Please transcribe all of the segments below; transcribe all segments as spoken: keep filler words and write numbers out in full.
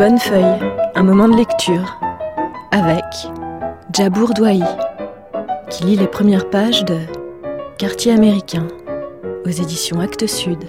bonnes feuilles, un moment de lecture, avec Djabour Douahi, qui lit les premières pages de Quartier américain, aux éditions Actes Sud.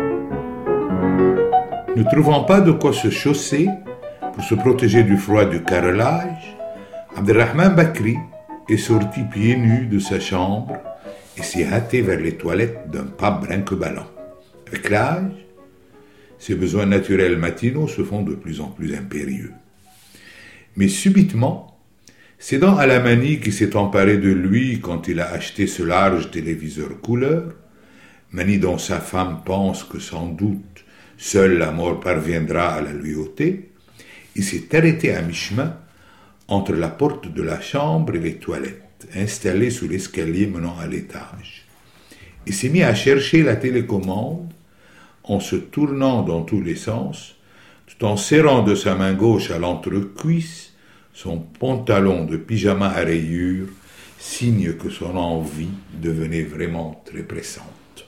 Ne trouvant pas de quoi se chausser pour se protéger du froid du carrelage, Abderrahman Bakri est sorti pieds nus de sa chambre et s'est hâté vers les toilettes d'un pas brinque-ballant. Avec l'âge, ses besoins naturels matinaux se font de plus en plus impérieux. Mais subitement, cédant à la manie qui s'est emparée de lui quand il a acheté ce large téléviseur couleur, manie dont sa femme pense que sans doute seule la mort parviendra à la lui ôter, il s'est arrêté à mi-chemin entre la porte de la chambre et les toilettes, installées sous l'escalier menant à l'étage. Il s'est mis à chercher la télécommande en se tournant dans tous les sens, tout en serrant de sa main gauche à l'entrecuisse son pantalon de pyjama à rayures, signe que son envie devenait vraiment très pressante.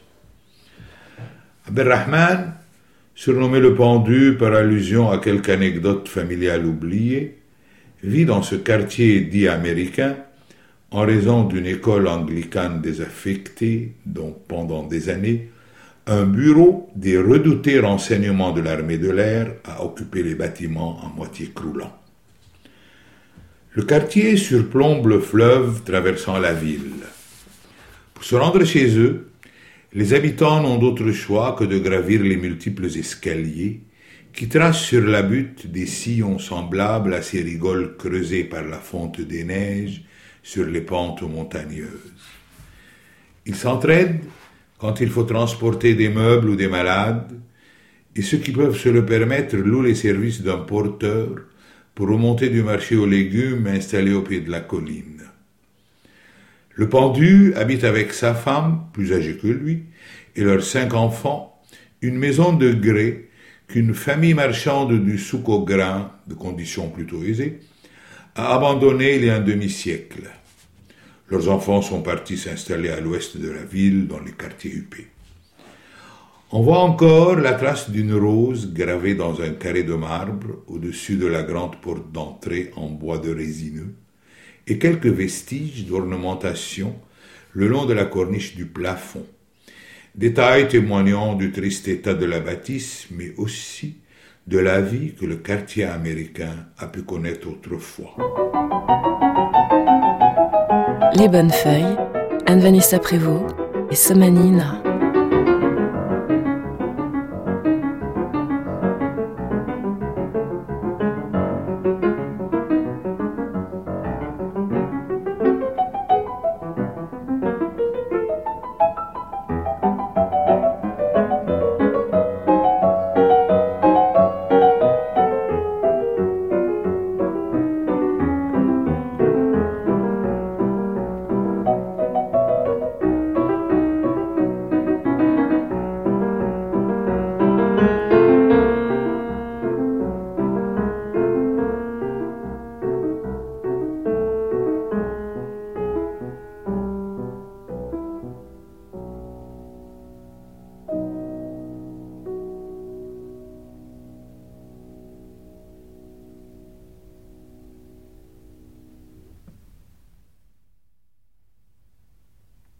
Abderrahman, surnommé le pendu par allusion à quelque anecdote familiale oubliée, vit dans ce quartier dit américain en raison d'une école anglicane désaffectée dont, pendant des années, un bureau des redoutés renseignements de l'armée de l'air a occupé les bâtiments à moitié croulants. Le quartier surplombe le fleuve traversant la ville. Pour se rendre chez eux, les habitants n'ont d'autre choix que de gravir les multiples escaliers qui tracent sur la butte des sillons semblables à ces rigoles creusées par la fonte des neiges sur les pentes montagneuses. Ils s'entraident quand il faut transporter des meubles ou des malades, et ceux qui peuvent se le permettre louent les services d'un porteur pour remonter du marché aux légumes installé au pied de la colline. Le pendu habite avec sa femme, plus âgée que lui, et leurs cinq enfants, une maison de grès qu'une famille marchande du souk au grain, de conditions plutôt aisées, a abandonnée il y a un demi-siècle. Leurs enfants sont partis s'installer à l'ouest de la ville, dans les quartiers huppés. On voit encore la trace d'une rose gravée dans un carré de marbre au-dessus de la grande porte d'entrée en bois de résineux, et quelques vestiges d'ornementation le long de la corniche du plafond, détails témoignant du triste état de la bâtisse, mais aussi de la vie que le quartier américain a pu connaître autrefois. Les bonnes feuilles, Anne-Vanessa Prévost et Somani Nara.